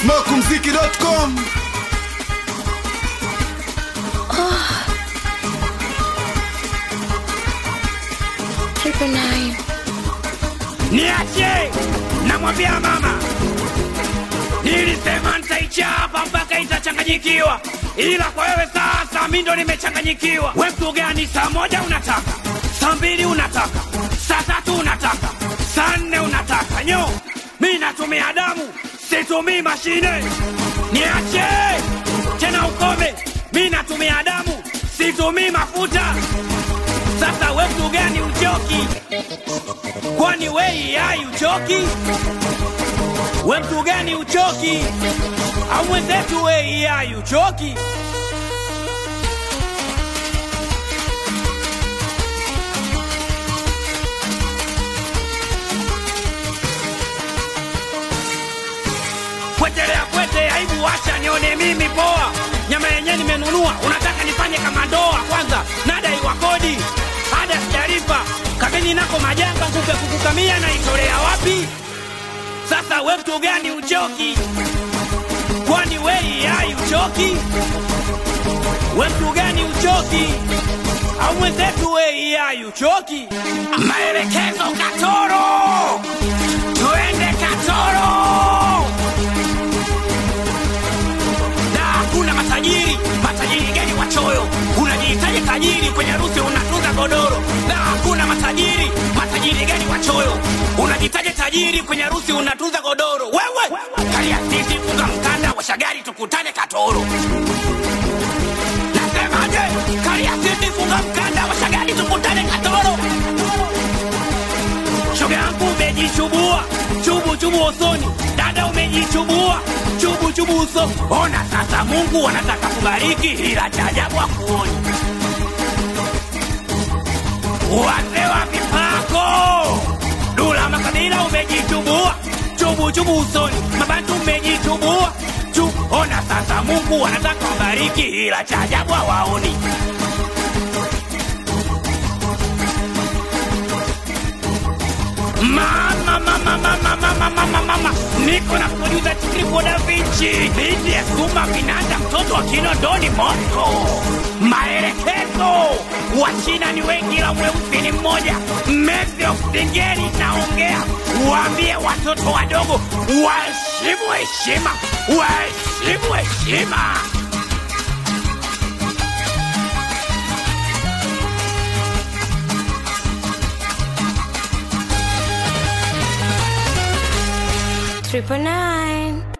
Smokumziki.com. Triple nine. Niache, namwambia mama, nilisema nitaichapa mpaka itachanganyikiwa, ila kwa wewe sasa mimi ndo nimechanganyikiwa. Wewe mtu gani? Saa moja unataka, saa mbili unataka, saa tatu unataka, saa nne unataka. Nyo, mimi natumia damu, situmii mashine. Niache, tena ukome, mimi natumia damu, situmii mafuta. Sasa wewe mtu gani uchoki? Kwani wewe hai uchoki? Wewe mtu gani uchoki? Au mwenzetu wewe hai uchoki? Kwetelea kwete, aibu wacha nione mimi poa. Nyama yenyewe nimenunua, unataka nifanye kama ndoa? Kwanza nadai wa kodi, ada sijalipa, kabini nako majanga, ngupe kukukamia na itolea wapi? Sasa wewe mtu gani uchoki? Kwani wewe hai uchoki? Wewe mtu gani uchoki? Au mwenzetu wewe hai uchoki? Maelekezo Katoro, tuende Katoro. Kuna matajiri gani wachoyo? Unajihitaji tajiri kwenye harusi unatunza godoro. Na hakuna matajiri gani wachoyo? Unajihitaji tajiri kwenye harusi unatunza godoro. Wewe kalia sisi, funga mkanda, washa gari tukutane Katoro. Nasemaje? Kalia sisi, funga mkanda, washa gari tukutane Katoro. Shoga yangu umejichubua, chubu usoni. Dada umejichubua, chubu uso. Ona sasa Mungu anataka kubariki, ila cha ajabu hakuoni. Wazee wa mipako, Dula Makabila umejichubua, chubu usoni. Mabantu umejichubua, Ona sasa Mungu anataka kubariki, ila cha ajabu hawaoni. Mama, niko na producer Triple Da Vinci, binti ya Suma Vinanda, mtoto wa Kinondoni Moscow. Maelekezo, wa China ni wengi la mweusi ni mmoja. Messi of Singeli naongea, waambie watoto wadogo waheshimu heshima. Triple nine.